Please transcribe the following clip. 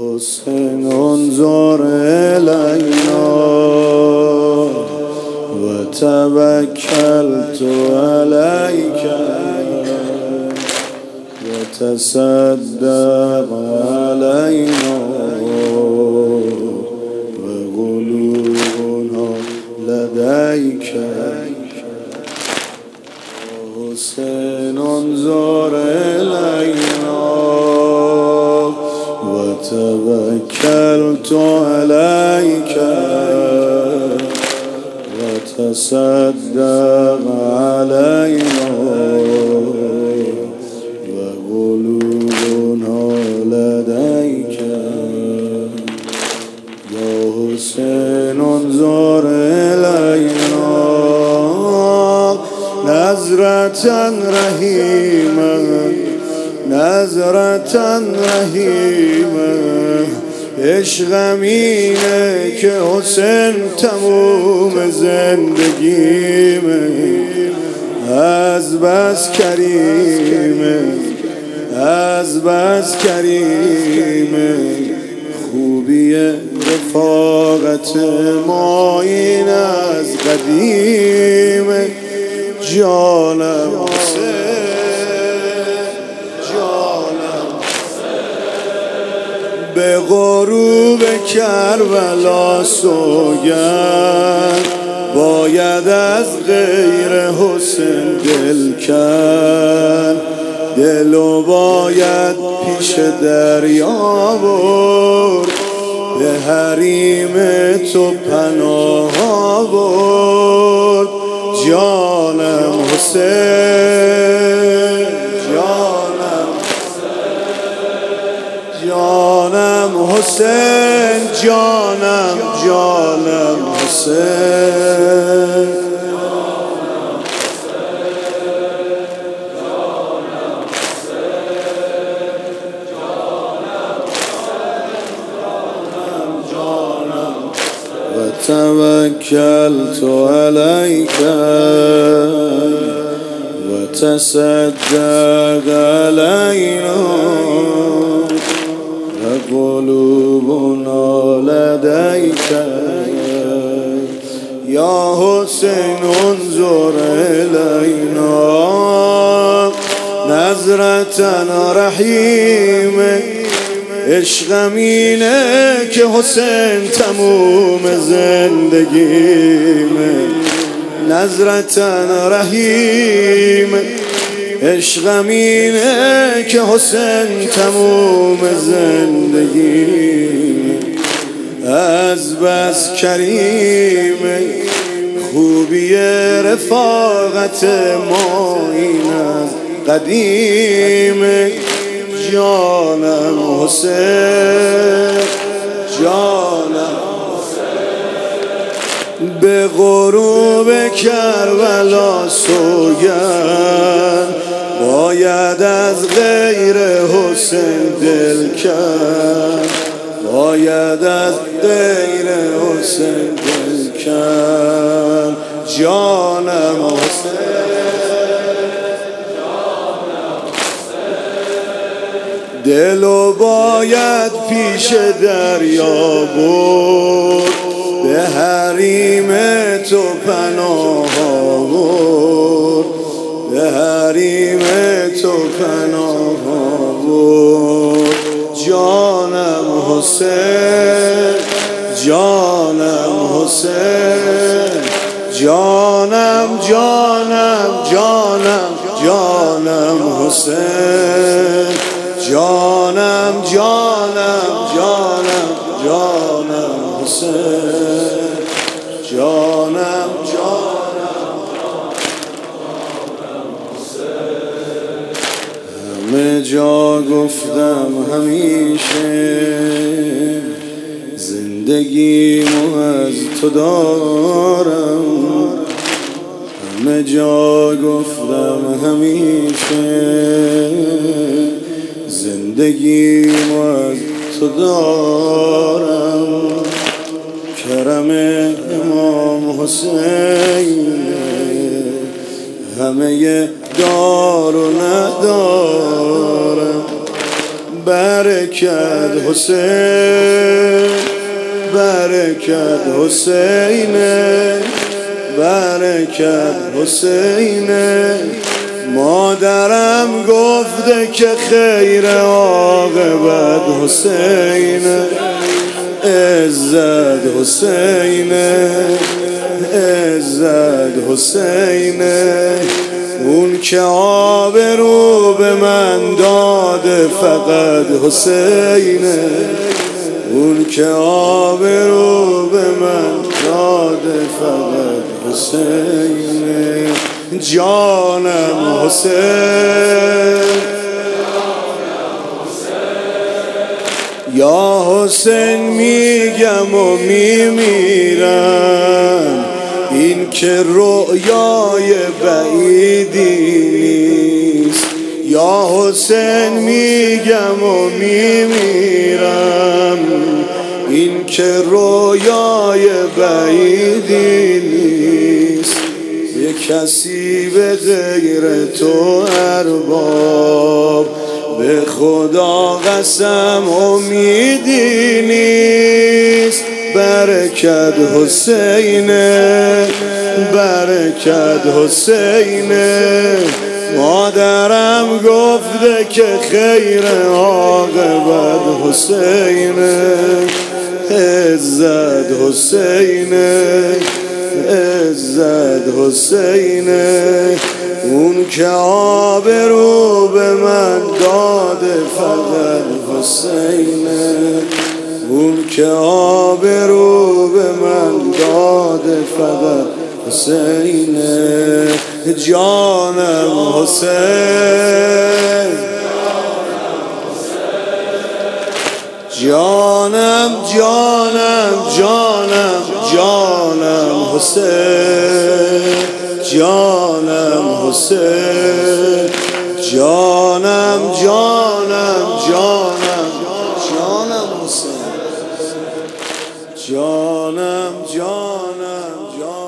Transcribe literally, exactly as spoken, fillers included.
حسین انظر الینا و توکلت علیک و تصدق علینا و قلوبنا لدیک حسین انظر الینا و توکلت علیک و تصدق علینا و قلوبنا لدیک یا حسین انظر الینا نظرة رحیمة نظرة رحیمة عشقم اینه که حسین تموم زندگیمه از بس کریمه از بس کریمه خوبی رفاقت ما این از قدیمه جانم حسین جانم به غروب کربلا سوگند باید از غیر حسین دل کن دلو باید پیش دریا برد به حریم تو پناه برد جانم حسین جانم جانم حسین جانم جانم حسین توکلت علیک و تصدق علینا و قلوبنا لدیک یا حسین انظر الینا نظرة رحیمة عشقم اینه که حسین تموم زندگیمه نظرة رحیمة عشقم اینه که حسین تموم زندگیمه از بس کریمه خوبی رفاقت ما این از قدیمه جانم حسین جانم حسین به غروب کربلا سوگند باید از غیر حسین دل کن باید از غیر حسین دل کن جانم حسین دلو باید پیش دریا برد به حریم تو پناه برد به حریم تو پناه برد جانم حسین جانم حسین جانم جانم جانم جانم حسین جانم جانم جانم جانم حسین جانم جانم همه جا گفتم همیشه زندگیمو از تو دارم همه جا گفتم همیشه زندگیمو از تو دارم کرم امام حسین همه دار و ندارم برکت حسین، برکت حسین، برکت حسین. مادرم گفته که خیر عاقبت حسین، عزت حسین، عزت حسین. اون که آبرو به من داده فقط حسین، اون که آبرو به من داده فقط حسین. جانم حسین، یا حسین میگم و میمیرم، این که رؤیای بعیدی نیست. یا حسین میگم و میمیرم، این که رؤیای بعیدی نیست. یه کسی به غیر تو ارباب، به خدا قسم امیدی نیست. برکت حسین، برکت حسین. مادرم گفته که خیر عاقبت حسین، عزت حسین، عزت حسین. اون که آبرو به من داده فقط حسین، اون که آبرو به من داده فقط حسین. جانم حسین، جانم جانم جانم جانم حسین، جانم حسین، جانم جانم جانم جانم حسین، جانم جانم جانم.